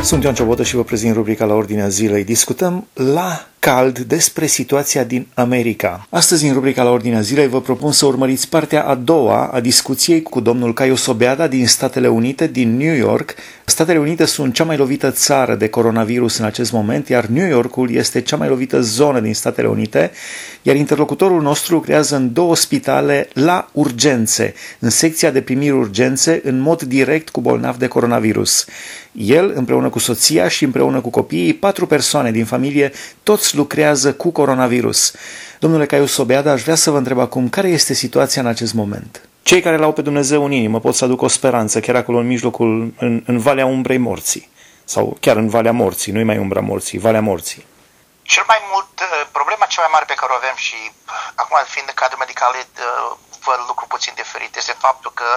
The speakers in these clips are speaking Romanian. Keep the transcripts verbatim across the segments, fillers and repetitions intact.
Sunt Ioan Ciobotă și vă prezint rubrica La Ordinea Zilei. Discutăm la cald despre situația din America. Astăzi, în rubrica La Ordinea Zilei, vă propun să urmăriți partea a doua a discuției cu domnul Caiu Sobeada din Statele Unite, din New York. Statele Unite sunt cea mai lovită țară de coronavirus în acest moment, iar New Yorkul este cea mai lovită zonă din Statele Unite, iar interlocutorul nostru lucrează în două spitale la urgențe, în secția de primiri urgențe, în mod direct cu bolnavi de coronavirus. El, împreună cu soția și împreună cu copiii, patru persoane din familie, toți lucrează cu coronavirus. Domnule Caiu Sobeada, aș vrea să vă întreb acum, care este situația în acest moment? Cei care l-au pe Dumnezeu în inimă pot să aducă o speranță, chiar acolo în mijlocul, în, în Valea Umbrei Morții, sau chiar în Valea Morții, nu-i mai Umbra Morții, Valea Morții. Cel mai mult, problema cea mai mare pe care o avem și acum fiind în cadrul medical, văd lucru puțin diferit, este faptul că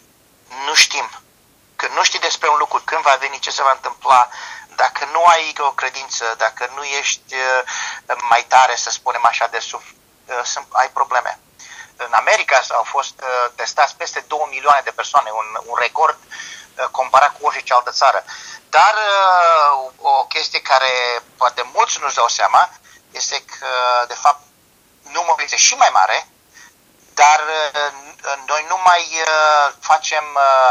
nu știm. Când nu știi despre un lucru, când va veni, ce se va întâmpla, dacă nu ai o credință, dacă nu ești mai tare, să spunem așa, de suf, ai probleme. În America au fost testați peste două milioane de persoane, un, un record comparat cu orice altă țară. Dar o chestie care poate mulți nu-și dau seama este că, de fapt, numărul este și mai mare, dar noi nu mai facem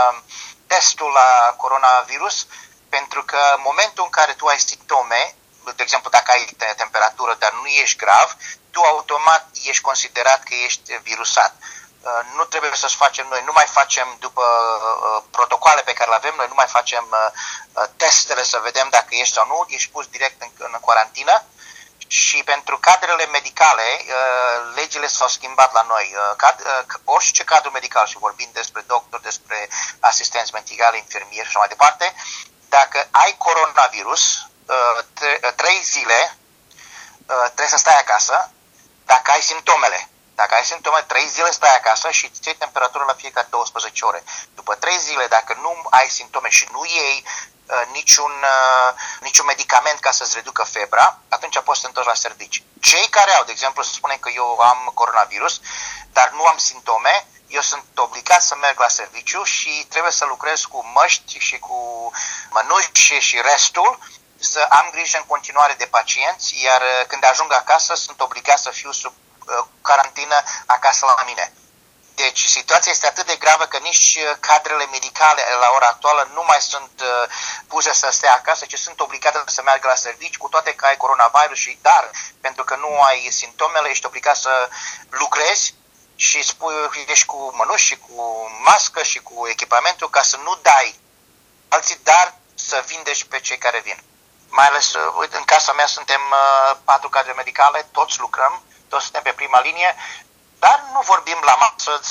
testul la coronavirus, pentru că în momentul în care tu ai simptome, de exemplu dacă ai temperatură, dar nu ești grav, tu automat ești considerat că ești virusat. Nu trebuie să-ți facem noi, nu mai facem după protocoale pe care le avem, noi nu mai facem testele să vedem dacă ești sau nu, ești pus direct în, în quarantină. Și pentru cadrele medicale, legile s-au schimbat la noi. Orice cadru medical, și vorbim despre doctori, despre asistenți medicali, infirmieri și așa mai departe, dacă ai coronavirus, trei zile trebuie să stai acasă dacă ai simptomele. Dacă ai simptome, trei zile stai acasă și îți iei temperatură la fiecare douăsprezece ore. După trei zile, dacă nu ai simptome și nu iei uh, niciun, uh, niciun medicament ca să-ți reducă febra, atunci poți să te întorci la servici. Cei care au, de exemplu, să spunem că eu am coronavirus, dar nu am simptome, eu sunt obligat să merg la serviciu și trebuie să lucrez cu măști și cu mănuși și restul, să am grijă în continuare de pacienți, iar când ajung acasă sunt obligat să fiu sub carantină acasă la mine. Deci situația este atât de gravă că nici cadrele medicale la ora actuală nu mai sunt uh, puse să stea acasă, ci sunt obligate să meargă la servici, cu toate că ai coronavirus și dar, pentru că nu ai simptomele, ești obligat să lucrezi și spui, ești cu mănuși și cu mască și cu echipamentul ca să nu dai alții, dar să vindești pe cei care vin. Mai ales, uite, în casa mea suntem uh, patru cadre medicale, toți lucrăm, toți suntem pe prima linie, dar nu vorbim la masă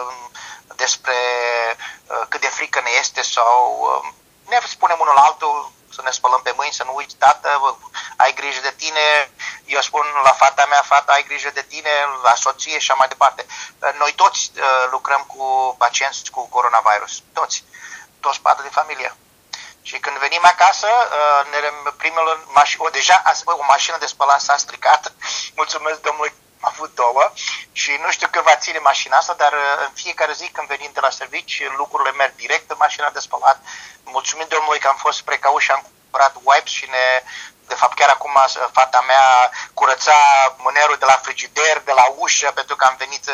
despre uh, cât de frică ne este sau uh, ne spunem unul altul să ne spălăm pe mâini, să nu uiți, tată, ai grijă de tine, eu spun la fata mea, fata, ai grijă de tine, la soție și așa mai departe. Uh, noi toți uh, lucrăm cu pacienți cu coronavirus, toți, toți patru de familie. Și când venim acasă, ne primele mașini, o, deja o mașină de spălat s-a stricat, mulțumesc Domnului, am avut două și nu știu când va ține mașina asta, dar în fiecare zi când venim de la servici, lucrurile merg direct în mașina de spălat. Mulțumim Domnului că am fost precauți și am cumpărat wipes și ne, de fapt chiar acum fata mea curăța mânerul de la frigider, de la ușă, pentru că am venit,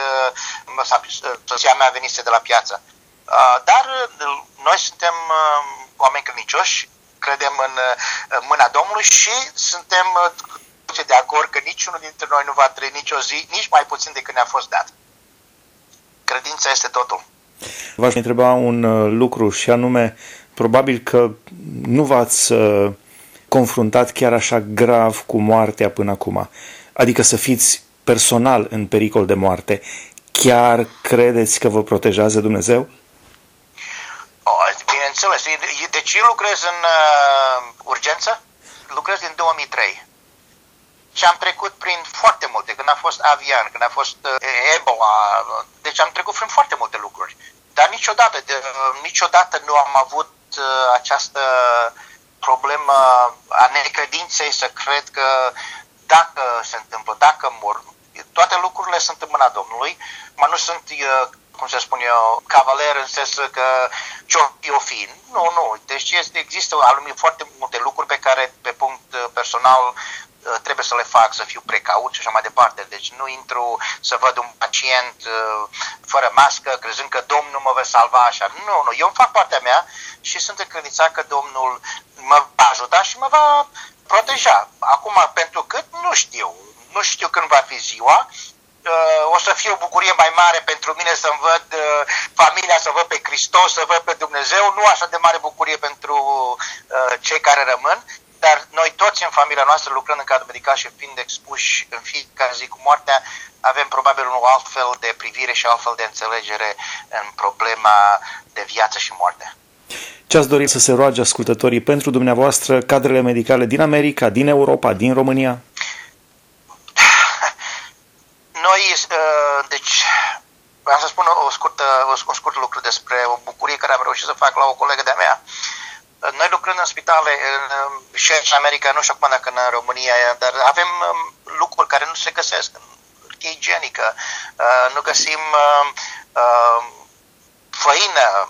soția mea venise de la piață. Dar noi suntem oameni credincioși, credem în mâna Domnului și suntem de acord că niciunul dintre noi nu va trăi nicio zi, nici mai puțin decât ne-a fost dat. Credința este totul. V-aș întreba un lucru și anume, probabil că nu v-ați confruntat chiar așa grav cu moartea până acum, adică să fiți personal în pericol de moarte. Chiar credeți că vă protejează Dumnezeu? Oh, bineînțeles. Deci eu lucrez în uh, urgență, lucrez din două mii trei și am trecut prin foarte multe, când a fost avian, când a fost uh, Ebola, deci am trecut prin foarte multe lucruri. Dar niciodată, de, uh, niciodată nu am avut uh, această problemă a necredinței să cred că dacă se întâmplă, dacă mor, toate lucrurile sunt în mâna Domnului, mă nu sunt uh, cum să spun eu, cavaler în sens că ce-o fi. Nu, nu. Deci este, există foarte multe lucruri pe care, pe punct personal, trebuie să le fac, să fiu precaut și așa mai departe. Deci nu intru să văd un pacient fără mască, crezând că Domnul mă va salva așa. Nu, nu. Eu îmi fac partea mea și sunt încredințat că Domnul mă va ajuta și mă va proteja. Acum, pentru cât, nu știu. Nu știu când va fi ziua. O să fie o bucurie mai mare pentru mine să-mi văd familia, să văd pe Hristos, să văd pe Dumnezeu. Nu așa de mare bucurie pentru cei care rămân. Dar noi toți în familia noastră, lucrând în cadrul medical și fiind expuși în fiecare zi cu moartea, avem probabil un alt fel de privire și alt fel de înțelegere în problema de viață și moarte. Ce ați dori să se roage ascultătorii pentru dumneavoastră, cadrele medicale din America, din Europa, din România? Noi, deci, am să spun o scurtă, un scurt lucru despre o bucurie care am reușit să fac la o colegă de-a mea. Noi lucrând în spitale, și în America, nu știu acum dacă în România, dar avem lucruri care nu se găsesc. Hârtie igienică, nu găsim făină,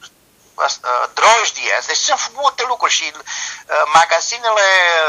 drojdie, deci sunt multe lucruri și magazinele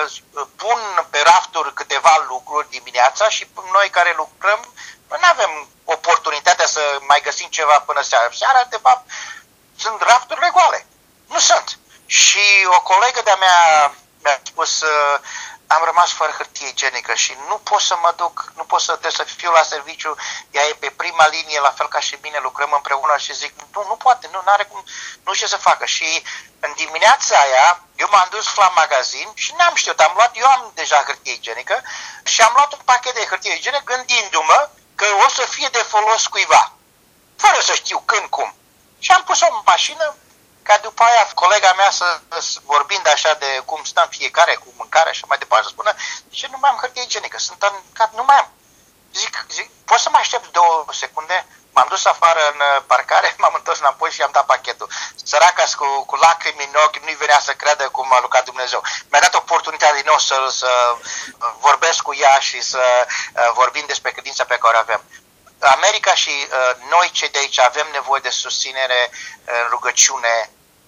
pun pe rafturi câteva lucruri dimineața și noi care lucrăm nu avem oportunitatea să mai găsim ceva până seara. Seara, de fapt, sunt rafturile goale. Nu sunt. Și o colegă de-a mea mi-a spus, uh, am rămas fără hârtie igienică și nu pot să mă duc, nu pot să, trebuie să fiu la serviciu, ea e pe prima linie, la fel ca și mine, lucrăm împreună și zic, nu, nu poate, nu are cum, nu știu ce să facă. Și în dimineața aia, eu m-am dus la magazin și n-am știut, am luat, eu am deja hârtie igienică și am luat un pachet de hârtie igienică gândindu-mă că o să fie de folos cuiva, fără să știu când, cum. Și am pus-o în mașină, ca după aia colega mea să, vorbind așa de cum stăm fiecare cu mâncare și mai departe, să spună, zice, nu mai am hârtie igienică, sunt în cap, nu mai am. Zic, zic, poți să mă aștept două secunde? M-am dus afară în parcare, m-am întors înapoi și am dat pachetul. Săraca cu, cu lacrimi în ochi, nu-i venea să creadă cum a lucrat Dumnezeu. Mi-a dat oportunitatea din nou să, să vorbesc cu ea și să vorbim despre credința pe care o avem. America și uh, noi cei de aici avem nevoie de susținere în uh, rugăciune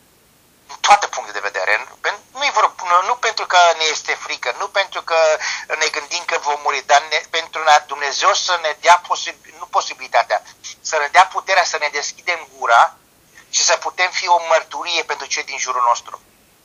în toate puncte de vedere. Nu, nu, nu pentru că ne este frică, nu pentru că ne gândim că vom muri, dar ne, pentru Dumnezeu să ne dea posibil, nu posibilitatea, să ne dea puterea să ne deschidem gura și să putem fi o mărturie pentru cei din jurul nostru.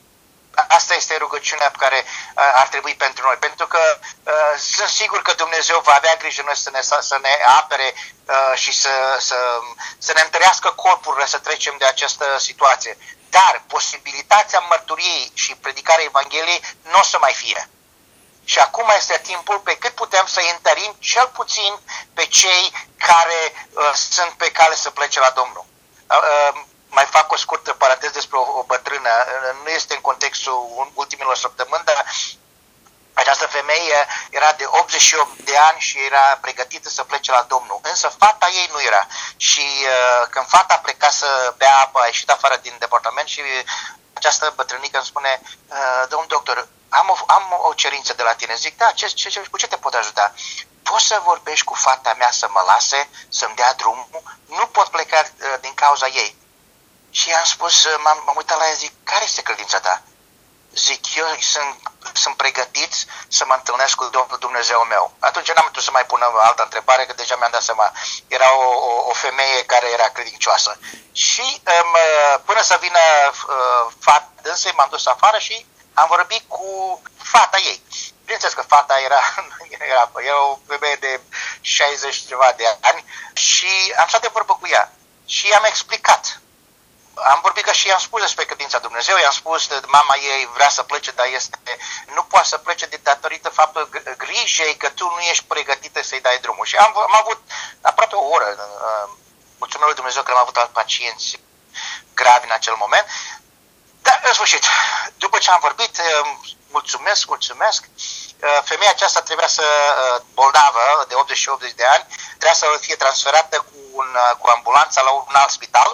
Asta este rugăciunea pe care uh, ar trebui pentru noi, pentru că uh, sunt sigur că Dumnezeu va avea grijă noi să ne, să ne apere uh, și să, să, să ne întărească corpurile să trecem de această situație. Dar posibilitatea mărturiei și predicarea Evangheliei nu o să mai fie. Și acum este timpul pe cât putem să întărim cel puțin pe cei care uh, sunt pe cale să plece la Domnul. Uh, uh, Mai fac o scurtă paranteză despre o, o bătrână, nu este în contextul ultimilor săptămâni, dar această femeie era de optzeci și opt de ani și era pregătită să plece la Domnul. Însă fata ei nu era. Și uh, când fata pleca să bea apă, a ieșit afară din departament și această bătrânică îmi spune, uh, domn doctor, am o, am o cerință de la tine. Zic, da, ce, ce, ce, cu ce te pot ajuta? Poți să vorbești cu fata mea să mă lase, să-mi dea drumul? Nu pot pleca uh, din cauza ei. Și am spus, m-am, m-am uitat la ea, zic, care este credința ta? Zic, eu sunt, sunt pregătit să mă întâlnesc cu Domnul Dumnezeu meu. Atunci n-am putut să mai pun altă întrebare, că deja mi-am dat seama. Era o, o, o femeie care era credincioasă. Și um, până să vină uh, fata dânsei, m-am dus afară și am vorbit cu fata ei. Bineînțeles că fata era, era, era o femeie de șaizeci ceva de ani și am stat de vorbă cu ea. Și i-am explicat. Am vorbit că și i-am spus despre credința Dumnezeu, i-am spus că mama ei vrea să plece, dar este, nu poate să plece de datorită faptul grijei că tu nu ești pregătită să-i dai drumul. Și am, am avut aproape o oră, mulțumesc lui Dumnezeu că am avut alți pacienți gravi în acel moment. Dar, în sfârșit, după ce am vorbit, mulțumesc, mulțumesc, femeia aceasta trebuia să, bolnavă, de optzeci și opt de ani, trebuia să fie transferată cu, un, cu ambulanța la un alt spital.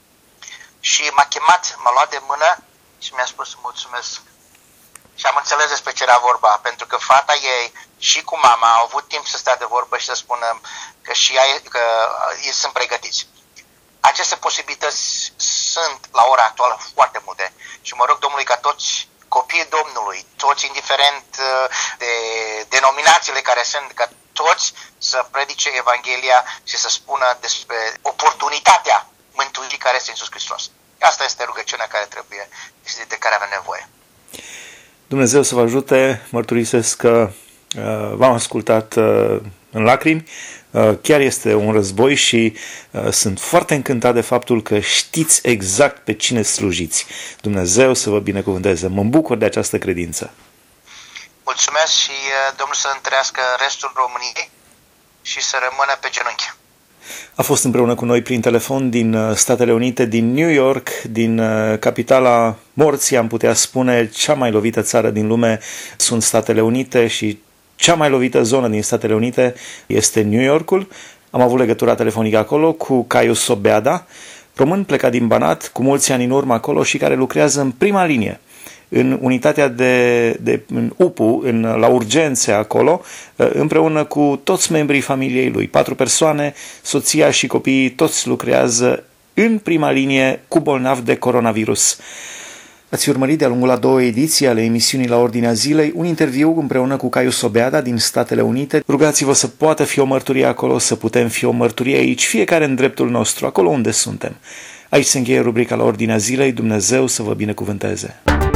Și m-a chemat, m-a luat de mână și mi-a spus mulțumesc. Și am înțeles despre ce era vorba, pentru că fata ei și cu mama au avut timp să stea de vorbă și să spună că și ea, că ei sunt pregătiți. aceste posibilități sunt la ora actuală foarte multe și mă rog Domnului ca toți copiii Domnului, toți indiferent de denominațiile care sunt, ca toți să predice Evanghelia și să spună despre oportunitatea mântuirii care este Iisus Hristos. Asta este rugăciunea care trebuie, de care avem nevoie. Dumnezeu să vă ajute, mărturisesc că uh, v-am ascultat uh, în lacrimi, uh, chiar este un război și uh, sunt foarte încântat de faptul că știți exact pe cine slujiți. Dumnezeu să vă binecuvânteze. Mă bucur de această credință. Mulțumesc și uh, Domnul să întărească restul României și să rămână pe genunchi. A fost împreună cu noi prin telefon din Statele Unite, din New York, din capitala morții, am putea spune, cea mai lovită țară din lume sunt Statele Unite și cea mai lovită zonă din Statele Unite este New Yorkul. Am avut legătura telefonică acolo cu Caius Sobeada, român plecat din Banat, cu mulți ani în urmă acolo și care lucrează în prima linie, în unitatea de, de în U P U, în, la urgențe acolo, împreună cu toți membrii familiei lui. Patru persoane, soția și copiii, toți lucrează în prima linie cu bolnavi de coronavirus. Ați urmărit de-a lungul a două ediții ale emisiunii La Ordinea Zilei un interviu împreună cu Caius Sobeada din Statele Unite. Rugați-vă să poată fi o mărturie acolo, să putem fi o mărturie aici, fiecare în dreptul nostru, acolo unde suntem. Aici se încheie rubrica La Ordinea Zilei. Dumnezeu să vă binecuvânteze.